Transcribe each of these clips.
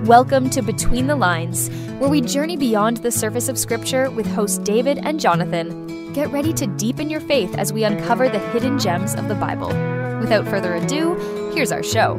Welcome to Between the Lines, where we journey beyond the surface of Scripture with hosts David and Jonathan. Get ready to deepen your faith as we uncover the hidden gems of the Bible. Without further ado, here's our show.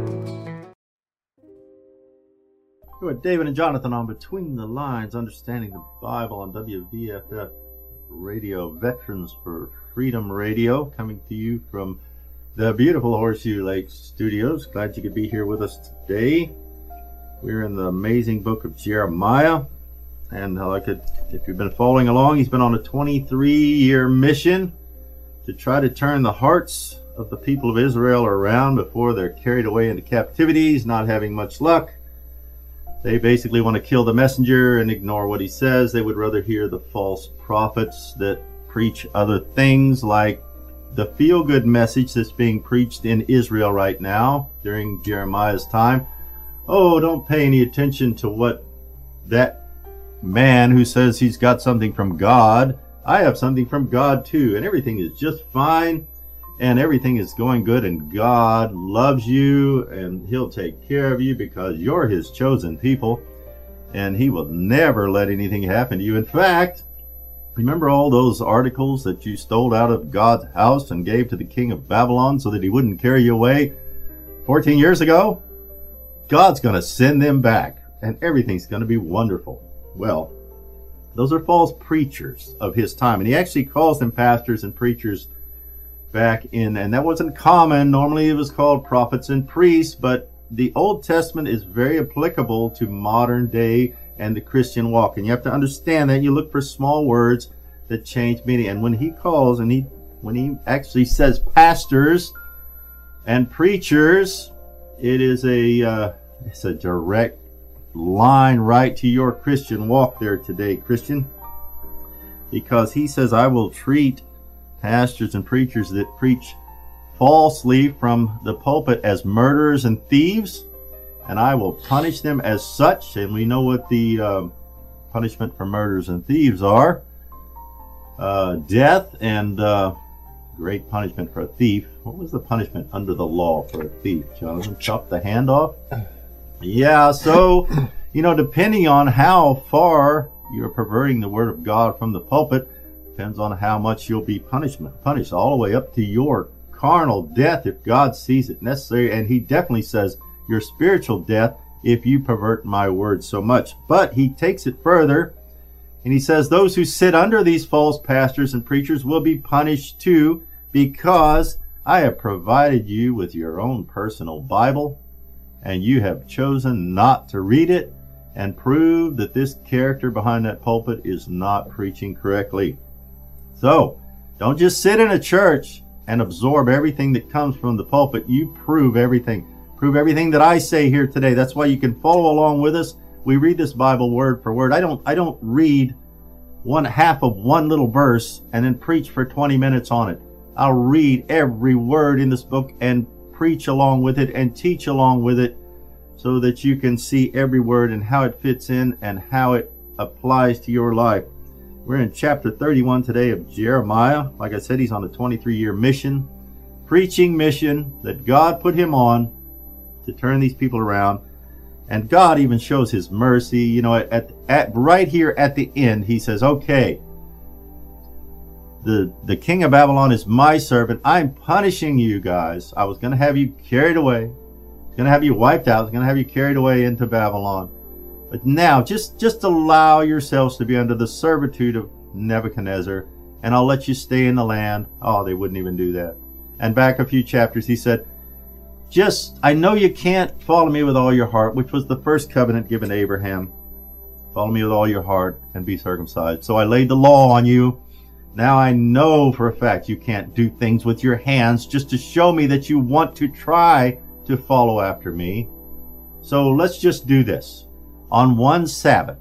We're David and Jonathan on Between the Lines, Understanding the Bible on WVFF Radio, Veterans for Freedom Radio, coming to you from the beautiful Horseshoe Lake Studios. Glad you could be here with us today. We're in the amazing book of Jeremiah, and if you've been following along, he's been on a 23-year mission to try to turn the hearts of the people of Israel around before they're carried away into captivity. He's not having much luck. They basically want to kill the messenger and ignore what he says. They would rather hear the false prophets that preach other things, like the feel-good message that's being preached in Israel right now during Jeremiah's time. Oh, don't pay any attention to what that man who says he's got something from God. I have something from God too, and everything is just fine, and everything is going good, and God loves you, and he'll take care of you because you're his chosen people, and he will never let anything happen to you. In fact, remember all those articles that you stole out of God's house and gave to the king of Babylon so that he wouldn't carry you away 14 years ago? God's going to send them back, and everything's going to be wonderful. Well, those are false preachers of his time, and he actually calls them pastors and preachers back in, and that wasn't common. Normally it was called prophets and priests, but the Old Testament is very applicable to modern day and the Christian walk, and you have to understand that. You look for small words that change meaning, and when he calls, and when he actually says pastors and preachers, it is it's a direct line right to your Christian walk there today, Christian, because he says, I will treat pastors and preachers that preach falsely from the pulpit as murderers and thieves, and I will punish them as such. And we know what the punishment for murderers and thieves are: death, and great punishment for a thief. What was the punishment under the law for a thief, Jonathan? Chop the hand off? Yeah, so, depending on how far you're perverting the word of God from the pulpit, depends on how much you'll be punished all the way up to your carnal death if God sees it necessary. And he definitely says your spiritual death if you pervert my word so much. But he takes it further, and he says those who sit under these false pastors and preachers will be punished too, because I have provided you with your own personal Bible, and you have chosen not to read it and prove that this character behind that pulpit is not preaching correctly. So, don't just sit in a church and absorb everything that comes from the pulpit. You prove everything. Prove everything that I say here today. That's why you can follow along with us. We read this Bible word for word. I don't read one half of one little verse and then preach for 20 minutes on it. I'll read every word in this book and preach along with it and teach along with it, so that you can see every word and how it fits in and how it applies to your life. We're in chapter 31 today of Jeremiah. Like I said, he's on a 23-year mission, preaching mission that God put him on to turn these people around. And God even shows his mercy. At right here at the end, he says, okay, the king of Babylon is my servant. I'm punishing you guys. I was going to have you carried away. I was going to have you wiped out. I was going to have you carried away into Babylon. But now, just allow yourselves to be under the servitude of Nebuchadnezzar, and I'll let you stay in the land. Oh, they wouldn't even do that. And back a few chapters, he said, I know you can't follow me with all your heart, which was the first covenant given to Abraham. Follow me with all your heart and be circumcised. So I laid the law on you. Now I know for a fact you can't do things with your hands just to show me that you want to try to follow after me. So let's just do this. On one Sabbath,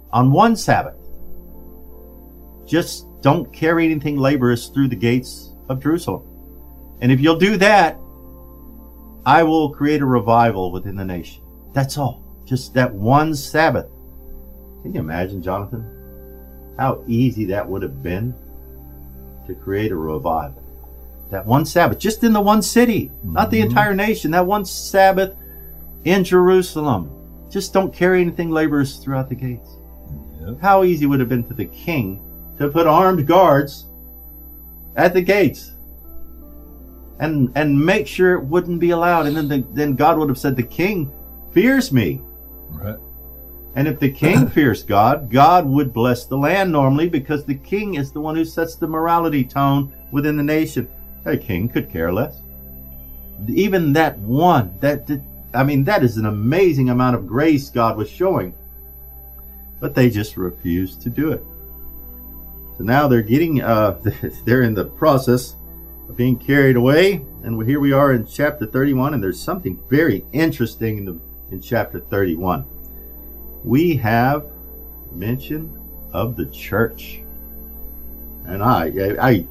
just don't carry anything laborious through the gates of Jerusalem. And if you'll do that, I will create a revival within the nation. That's all. Just that one Sabbath. Can you imagine, Jonathan, how easy that would have been to create a revival? That one Sabbath, just in the one city, not the entire nation. That one Sabbath in Jerusalem. Just don't carry anything laborious throughout the gates. Yep. How easy would it have been for the king to put armed guards at the gates and make sure it wouldn't be allowed? And then God would have said, the king fears me. Right. And if the king fears God, God would bless the land normally, because the king is the one who sets the morality tone within the nation. A king could care less. Even that one, that is an amazing amount of grace God was showing. But they just refused to do it. So now they're getting, they're in the process of being carried away. And here we are in chapter 31, and there's something very interesting in chapter 31. We have mention of the church. And I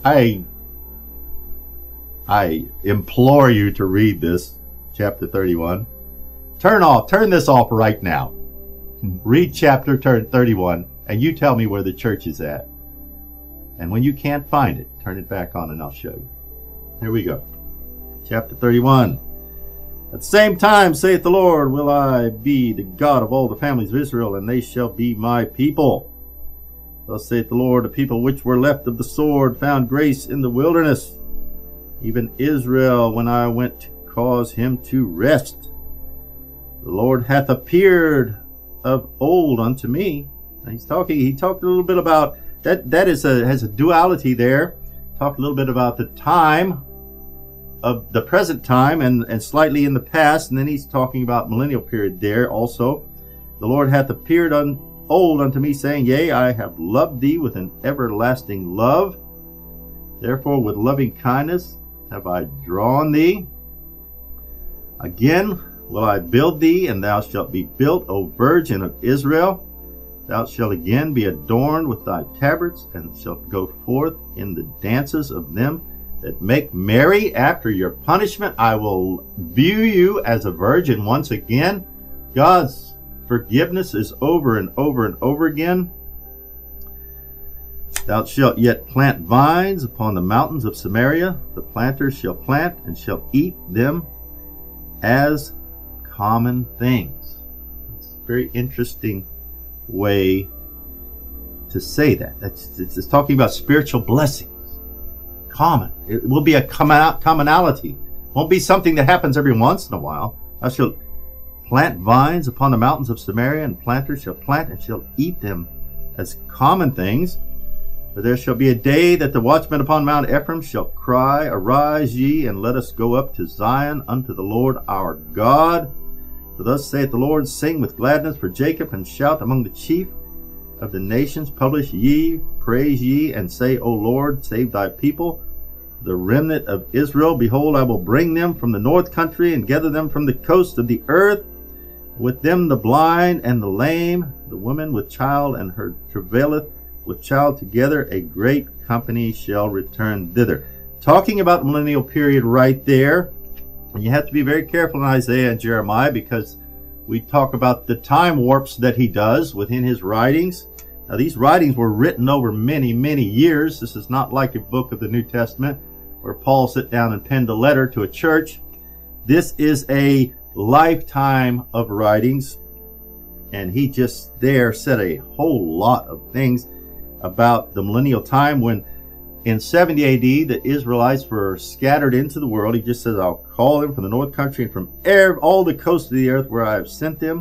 implore you to read this, chapter 31. Turn this off right now. Read chapter 31, and you tell me where the church is at. And when you can't find it, turn it back on and I'll show you. Here we go. Chapter 31. At the same time, saith the Lord, will I be the God of all the families of Israel, and they shall be my people. Thus saith the Lord, the people which were left of the sword found grace in the wilderness, even Israel, when I went to cause him to rest. The Lord hath appeared of old unto me. And he talked a little bit about that has a duality there. Talked a little bit about the time of the present time and slightly in the past, and then he's talking about millennial period there also. The Lord hath appeared old unto me, saying, yea, I have loved thee with an everlasting love. Therefore with loving kindness have I drawn thee. Again will I build thee, and thou shalt be built, O Virgin of Israel. Thou shalt again be adorned with thy tabrets, and shalt go forth in the dances of them that make merry. After your punishment I will view you as a virgin once again. God's forgiveness is over and over and over again. Thou shalt yet plant vines upon the mountains of Samaria. The planters shall plant and shall eat them as common things. It's a very interesting way to say that. It's talking about spiritual blessings. Common. It will be a commonality. It won't be something that happens every once in a while. Thou shalt plant vines upon the mountains of Samaria, and planters shall plant and shall eat them as common things. For there shall be a day that the watchmen upon Mount Ephraim shall cry, arise ye, and let us go up to Zion unto the Lord our God. For thus saith the Lord, sing with gladness for Jacob, and shout among the chief of the nations. Publish ye, praise ye, and say, O Lord, save thy people, the remnant of Israel. Behold, I will bring them from the north country, and gather them from the coast of the earth. With them the blind and the lame, the woman with child and her travaileth with child together, a great company shall return thither. Talking about the millennial period right there. And you have to be very careful in Isaiah and Jeremiah, because we talk about the time warps that he does within his writings. Now, these writings were written over many, many years. This is not like a book of the New Testament where Paul sat down and penned a letter to a church. This is a lifetime of writings, and he just there said a whole lot of things about the millennial time. When in 70 AD the Israelites were scattered into the world, he just says, I'll call them from the north country and from all the coasts of the earth where I have sent them.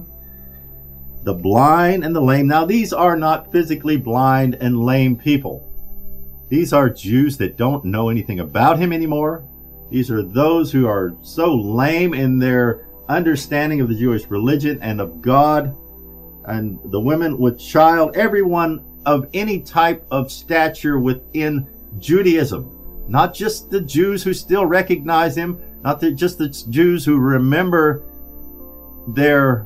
The blind and the lame. Now, these are not physically blind and lame people. These are Jews that don't know anything about him anymore. These are those who are so lame in their understanding of the Jewish religion and of God. And the women with child, everyone of any type of stature within Judaism. Not just the Jews who still recognize him, not just the Jews who remember their,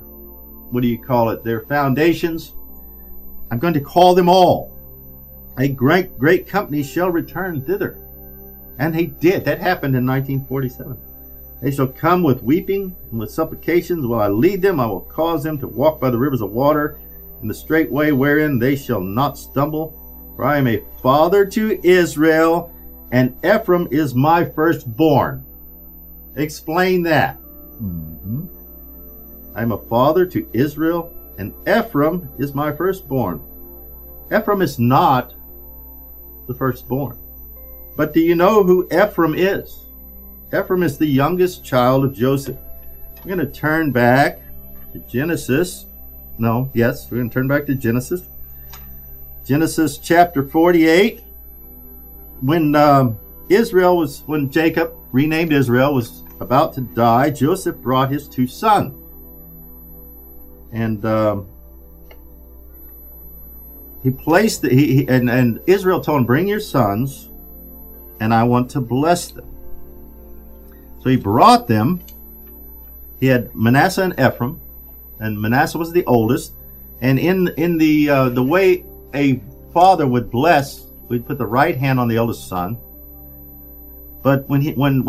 their foundations. I'm going to call them all. A great company shall return thither. And they did. That happened in 1947. They shall come with weeping and with supplications. While I lead them, I will cause them to walk by the rivers of water in the straight way wherein they shall not stumble. For I am a father to Israel, and Ephraim is my firstborn. Explain that. Mm-hmm. I am a father to Israel, and Ephraim is my firstborn. Ephraim is not the firstborn. But do you know who Ephraim is? Ephraim is the youngest child of Joseph. We're going to turn back to Genesis. We're going to turn back to Genesis. Genesis chapter 48. When Jacob, renamed Israel, was about to die, Joseph brought his two sons. And and Israel told him, bring your sons, and I want to bless them. So he brought them. He had Manasseh and Ephraim, and Manasseh was the oldest. And in the way a father would bless, we'd put the right hand on the eldest son. But when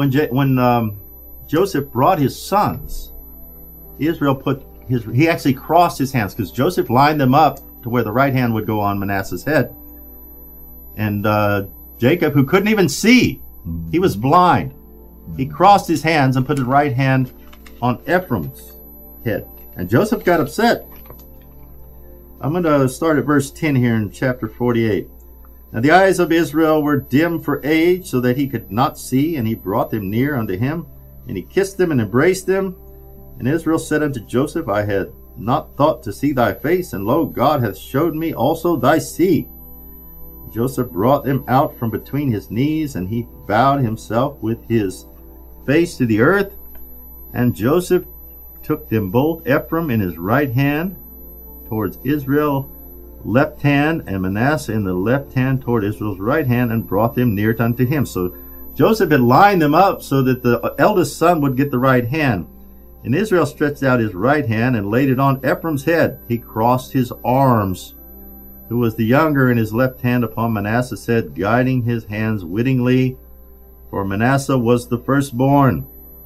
Joseph brought his sons, Israel he actually crossed his hands, because Joseph lined them up to where the right hand would go on Manasseh's head. And Jacob, who couldn't even see, he was blind, he crossed his hands and put his right hand on Ephraim's head. And Joseph got upset. I'm going to start at verse 10 here in chapter 48. Now the eyes of Israel were dim for age, so that he could not see, and he brought them near unto him, and he kissed them and embraced them. And Israel said unto Joseph, I had not thought to see thy face, and lo, God hath showed me also thy seed. Joseph brought them out from between his knees, and he bowed himself with his face to the earth. And Joseph took them both, Ephraim in his right hand towards Israel left hand, and Manasseh in the left hand toward Israel's right hand, and brought them near unto him. So Joseph had lined them up so that the eldest son would get the right hand. And Israel stretched out his right hand and laid it on Ephraim's head. He crossed his arms, who was the younger, in his left hand upon Manasseh's head, guiding his hands wittingly, for Manasseh was the firstborn.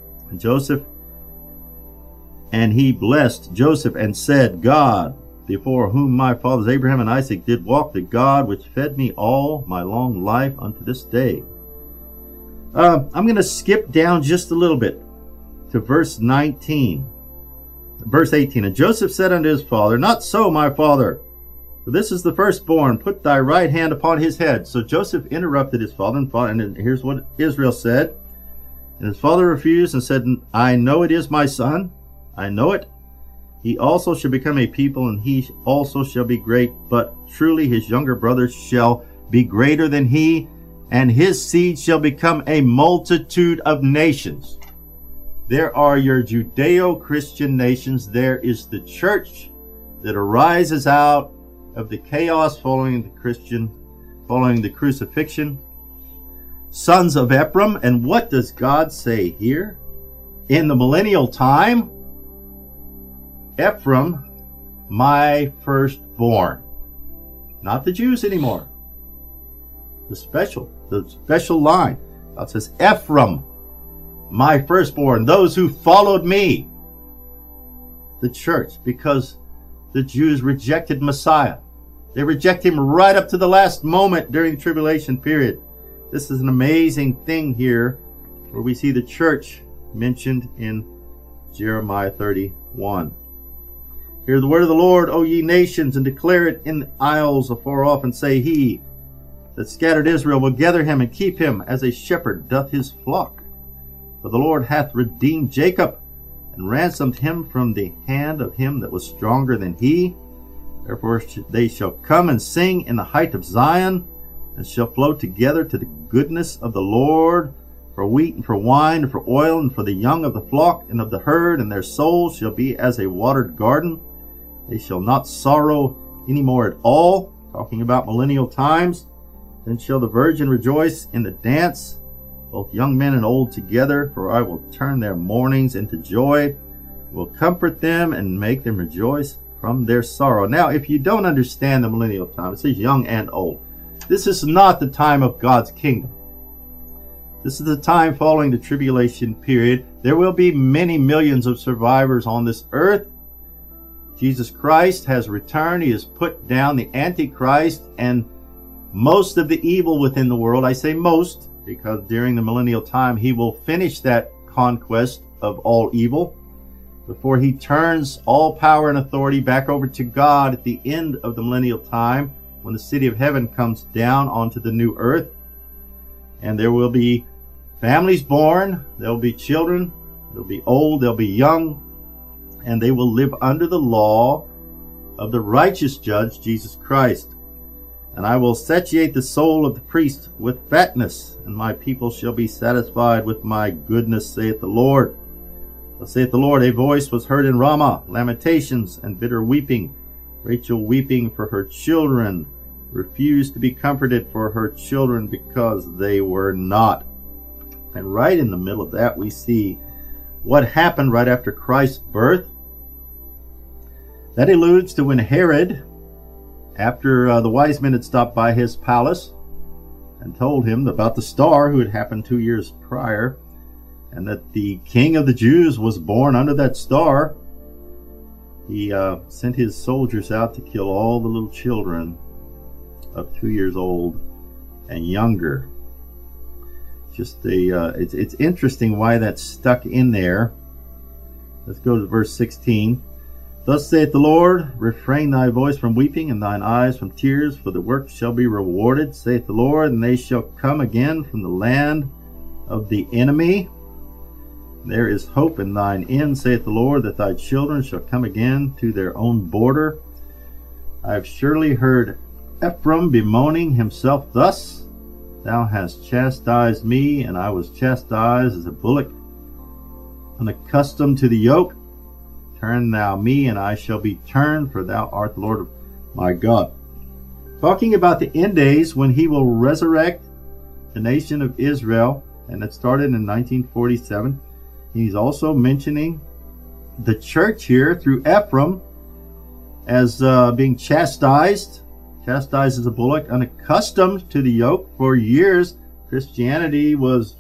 And he blessed Joseph and said, God, before whom my fathers Abraham and Isaac did walk, the God which fed me all my long life unto this day. I'm going to skip down just a little bit to verse 18. And Joseph said unto his father, Not so, my father, for this is the firstborn. Put thy right hand upon his head. So Joseph interrupted his father, and here's what Israel said. And his father refused and said, I know it is my son. I know it. He also shall become a people, and he also shall be great. But truly his younger brothers shall be greater than he, and his seed shall become a multitude of nations. There are your Judeo-Christian nations. There is the church that arises out of the chaos following the crucifixion. Sons of Ephraim. And what does God say here? In the millennial time, Ephraim, my firstborn. Not the Jews anymore. The special line. God says, Ephraim, my firstborn, those who followed me. The church, because the Jews rejected Messiah. They reject him right up to the last moment during the tribulation period. This is an amazing thing here, where we see the church mentioned in Jeremiah 31. Hear the word of the Lord, O ye nations, and declare it in the isles afar off, and say, He that scattered Israel will gather him and keep him, as a shepherd doth his flock. For the Lord hath redeemed Jacob, and ransomed him from the hand of him that was stronger than he. Therefore they shall come and sing in the height of Zion, and shall flow together to the goodness of the Lord, for wheat and for wine and for oil and for the young of the flock and of the herd, and their souls shall be as a watered garden. They shall not sorrow any more at all. Talking about millennial times. Then shall the virgin rejoice in the dance, both young men and old together, for I will turn their mournings into joy, will comfort them and make them rejoice from their sorrow. Now, if you don't understand the millennial time, it says young and old. This is not the time of God's kingdom. This is the time following the tribulation period. There will be many millions of survivors on this earth. Jesus Christ has returned. He has put down the Antichrist and most of the evil within the world. I say most, because during the millennial time, he will finish that conquest of all evil. before he turns all power and authority back over to God at the end of the millennial time, when the city of heaven comes down onto the new earth. And there will be families born, there will be children, they'll be old, they'll be young, and they will live under the law of the righteous judge, Jesus Christ. And I will satiate the soul of the priest with fatness, and my people shall be satisfied with my goodness, saith the Lord. Thus saith the Lord, a voice was heard in Ramah, lamentations and bitter weeping, Rachel weeping for her children, refused to be comforted for her children because they were not. And right in the middle of that, we see what happened right after Christ's birth. That alludes to when Herod, after the wise men had stopped by his palace and told him about the star who had happened 2 years prior, and that the king of the Jews was born under that star, he sent his soldiers out to kill all the little children of 2 years old and younger. It's interesting why that's stuck in there. Let's go to verse 16. Thus saith the Lord, refrain thy voice from weeping and thine eyes from tears, for the work shall be rewarded, saith the Lord, and they shall come again from the land of the enemy. There is hope in thine end, saith the Lord, that thy children shall come again to their own border. I have surely heard Ephraim bemoaning himself thus, Thou hast chastised me, and I was chastised as a bullock, unaccustomed to the yoke. Turn thou me, and I shall be turned, for thou art the Lord my God. Talking about the end days when he will resurrect the nation of Israel, and that started in 1947. He's also mentioning the church here through Ephraim as being chastised as a bullock, unaccustomed to the yoke. For years, Christianity was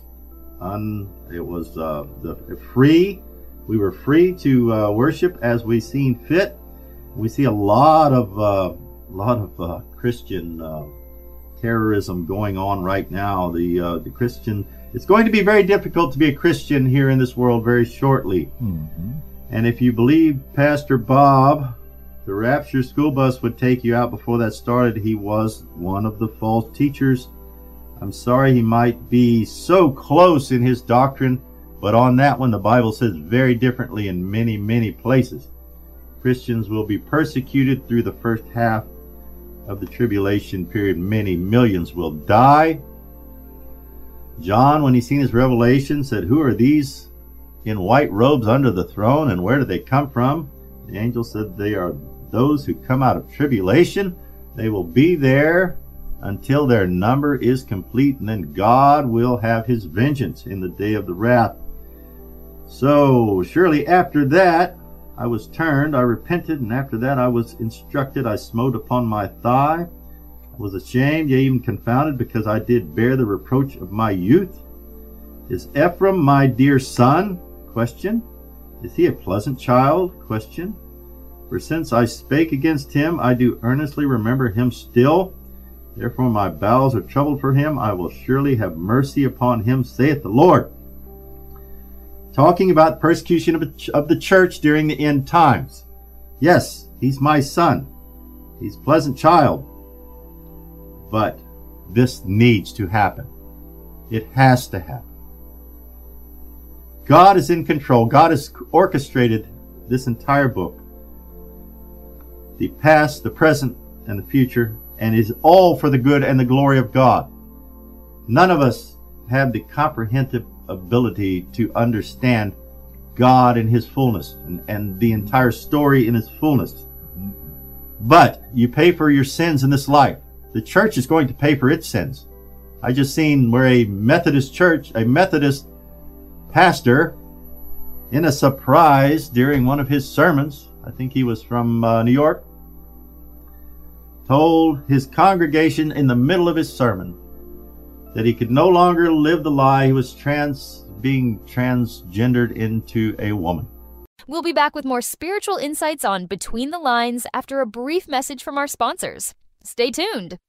free. We were free to worship as we seen fit. We see a lot of Christian terrorism going on right now. The Christian. It's going to be very difficult to be a Christian here in this world very shortly. Mm-hmm. And if you believe Pastor Bob, the rapture school bus would take you out before that started, he was one of the false teachers. I'm sorry he might be so close in his doctrine, but on that one the Bible says very differently in many, many places. Christians will be persecuted through the first half of the tribulation period. Many millions will die. John, when he seen his revelation, said, Who are these in white robes under the throne, and where do they come from? The angel said, They are those who come out of tribulation. They will be there until their number is complete, and then God will have his vengeance in the day of the wrath. So surely after that I was turned, I repented, and after that I was instructed, I smote upon my thigh. I was ashamed, yea, even confounded, because I did bear the reproach of my youth. Is Ephraim my dear son? Question. Is he a pleasant child? Question. For since I spake against him, I do earnestly remember him still. Therefore my bowels are troubled for him. I will surely have mercy upon him, saith the Lord. Talking about persecution of the church during the end times. Yes, he's my son. He's a pleasant child. But this needs to happen. It has to happen. God is in control. God has orchestrated this entire book. The past, the present, and the future, and is all for the good and the glory of God. None of us have the comprehensive ability to understand God in his fullness and the entire story in his fullness. But you pay for your sins in this life. The church is going to pay for its sins. I just seen where a Methodist church, a Methodist pastor, in a surprise during one of his sermons, I think he was from New York, told his congregation in the middle of his sermon that he could no longer live the lie. He was being transgendered into a woman. We'll be back with more spiritual insights on Between the Lines after a brief message from our sponsors. Stay tuned.